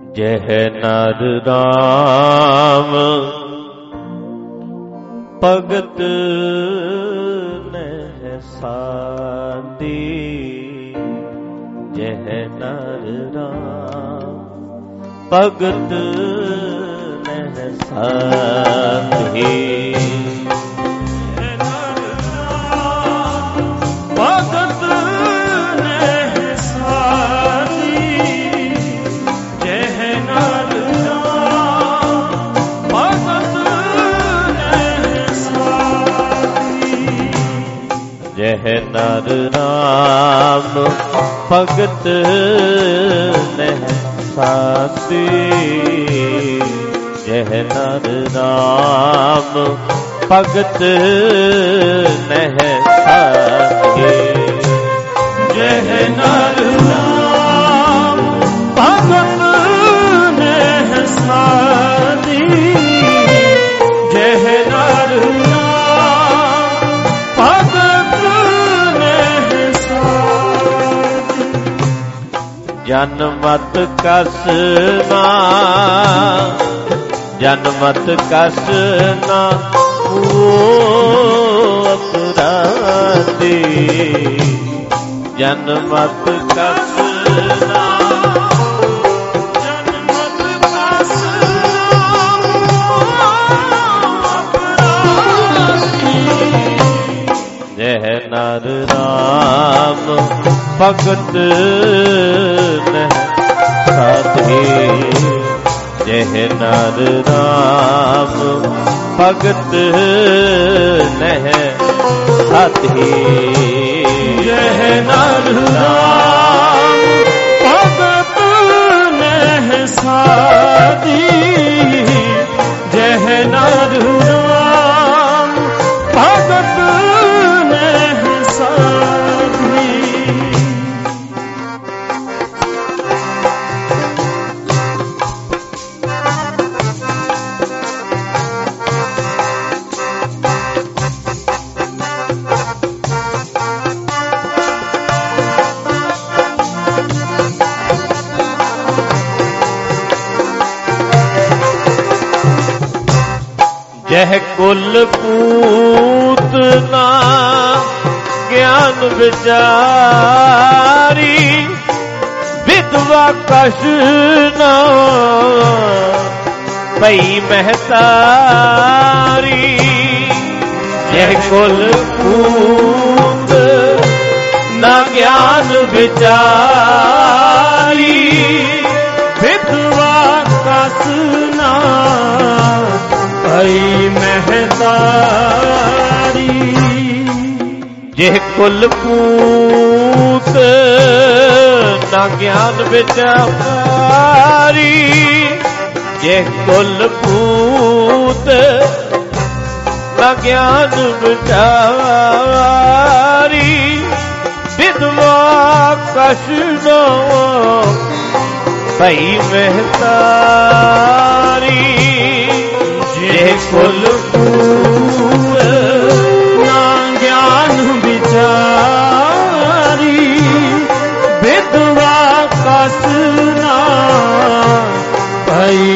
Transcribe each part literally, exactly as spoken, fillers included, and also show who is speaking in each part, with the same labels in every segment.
Speaker 1: ਜਹ ਨਰ ਰਾਮ ਭਗਤ ਨਹਿ ਸਾਧੀ। ਜਹ ਨਰ ਰਾਮ ਭਗਤ ਨਹਿ ਸਾਧੀ। ਜਹ ਨਰ ਰਾਮ ਭਗਤ ਨਹਿ ਸਾਧੀ। ਜਹ ਨਰ ਰਾਮ ਭਗਤ ਨਹਿ ਸਾਧੀ। ਜਹ ਨਰ ਰਾਮ ਭਗਤ ਨਹਿ ਸਾਧੀ। ਜਹ ਨਰ ਜਨਮਤ ਕਸ ਨਾ ਜਨਮਤ ਕਸ ਨਾ ਅਪਰਾਧੀ। ਜਨਮਤ ਕਸ ਨਾ ਜਨਮਤ ਕਸ ਅਪਰਾਧੀ। ਜਹ ਨਰ ਰਾਮ ਭਗਤ ਨਹਿ ਸਾਧੀ। ਜਹ ਨਰ ਰਾਮ ਭਗਤ ਨਹਿ ਸਾਧੀ। ਜਹ ਨਰ ਰਾਮ ਭਗਤ ਨਹਿ ਸਾਧੀ। ਜਹ ਨਰ ਰਾਮ ਭਗਤ ਨਹਿ ਸਾਧੀ। ਜਹ ਕੁਲ ਪੂਤਨਾ ਗਿਆਨ ਵਿਚਾਰੀ। ਵਿਧਵਾ ਕਛ ਨਾ ਪਈ ਮਹਤਾਰੀ। ਜਹ ਕੁਲ ਪੂਤ ਨਾ ਗਿਆਨ ਵਿਚਾਰੀ। ਵਿਧਵਾ ਕਛ ਨਾ ਪਈ ਮਹਤਾਰੀ। ਜਿਹ ਕੁਲ ਪੂਤ ਨਾ ਗਿਆਨ ਵਿਚਾਰੀ। ਜਿਹ ਕੁਲ ਪੂਤ ਨਾ ਗਿਆਨ ਵਿਚਾਰੀ। ਵਿਧਵਾ ਕਛ ਨਾ ਪਈ ਮਹਤਾਰੀ। ਜੇ ਕੁਲ ਪੂਤ ਨਾ ਗਿਆਨ ਵਿਚਾਰੀ। ਵਿਧਵਾ ਕਛ ਨਾ ਪਈ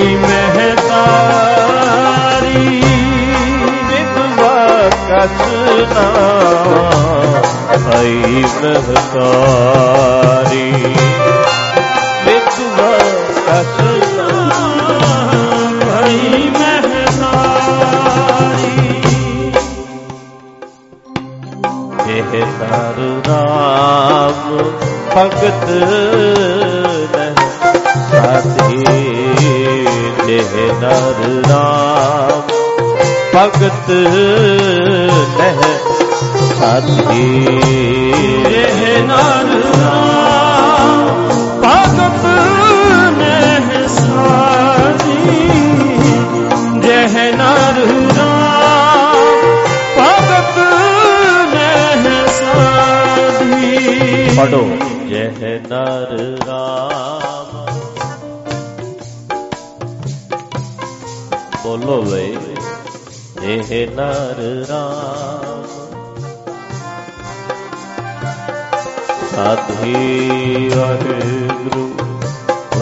Speaker 1: ਮਹਤਾਰੀ। ਵਿਧਵਾ ਕਛ ਨਾ ਪਈ ਮਹਤਾਰੀ। ਵਿਧਵਾ ਕਛ ਨਾ ਪਈ ਜਹ ਨਰ ਰਾਮ ਭਗਤ ਨਹਿ ਸਾਧੀ। ਜਹ ਨਰ ਰਾਮ ਭਗਤ ਨਹਿ ਸਾਧੀ। ਜਹ ਨਰ ਰਾਮ ਭਗਤ ਨਹਿ ਸਾਧੀ। ਜਹ ਨਰ ਪੜੋ। ਜਹ ਨਰ ਰਾਮ ਬੋਲੋ ਵੇ। ਜਹ ਨਰ ਰਾਮ ਸਾਧੀ ਵਾਹਿਗੁਰੂ